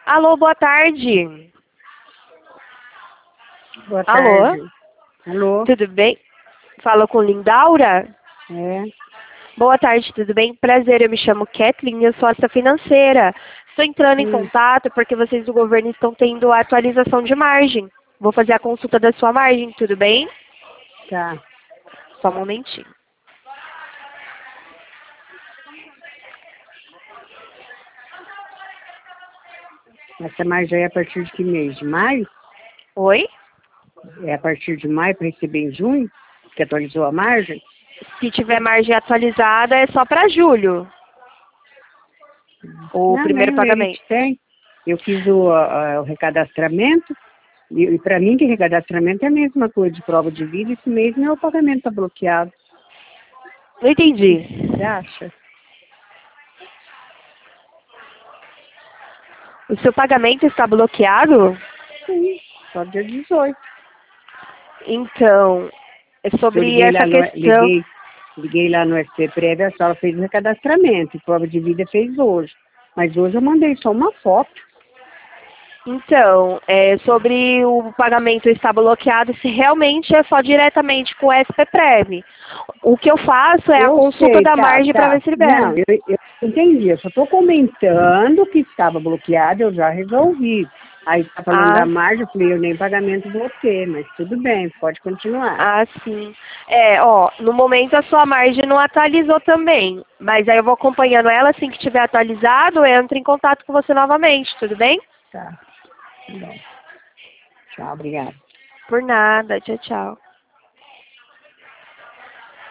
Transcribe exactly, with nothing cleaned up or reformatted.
Alô, boa tarde. Boa Alô? tarde. Alô? Tudo bem? Fala com Lindaura? É. Boa tarde, tudo bem? Prazer, eu me chamo Kathleen, eu sou essa financeira. Estou entrando em Hum, contato porque vocês do governo estão tendo a atualização de margem. Vou fazer a consulta da sua margem, tudo bem? tá. Só um momentinho. Essa margem é a partir de que mês? De maio? Oi? É a partir de maio para receber em junho? Que atualizou a margem? Se tiver margem atualizada, é só para julho. O Não, primeiro nem a gente pagamento. tem. Eu fiz o, a- o recadastramento e, e para mim que recadastramento é a mesma coisa de prova de vida. Esse mês meu pagamento está bloqueado. Não O que entendi. você acha? O seu pagamento está bloqueado? Sim, só dia dezoito. Então, é Eu sobre liguei lá essa no, questão. liguei, liguei lá no S P Prévia, a senhora fez o recadastramento, e prova de vida fez hoje. Mas hoje eu mandei só uma foto. Então, é sobre o pagamento estar bloqueado, se realmente é só diretamente com o S P Prev. O que eu faço é a Eu consulta sei, da tá, margem para tá. ver se libera. Não, eu, eu entendi. Eu só estou comentando que estava bloqueado, eu já resolvi. Aí está falando Ah, da margem, eu falei, eu nem pagamento bloqueei, mas tudo bem, pode continuar. ah, sim. É, ó, no momento a sua margem não atualizou também. Mas aí eu vou acompanhando ela, assim que tiver atualizado, eu entro em contato com você novamente, tudo bem? Tá, tá bom. Tchau, obrigada. Por nada, tchau, tchau.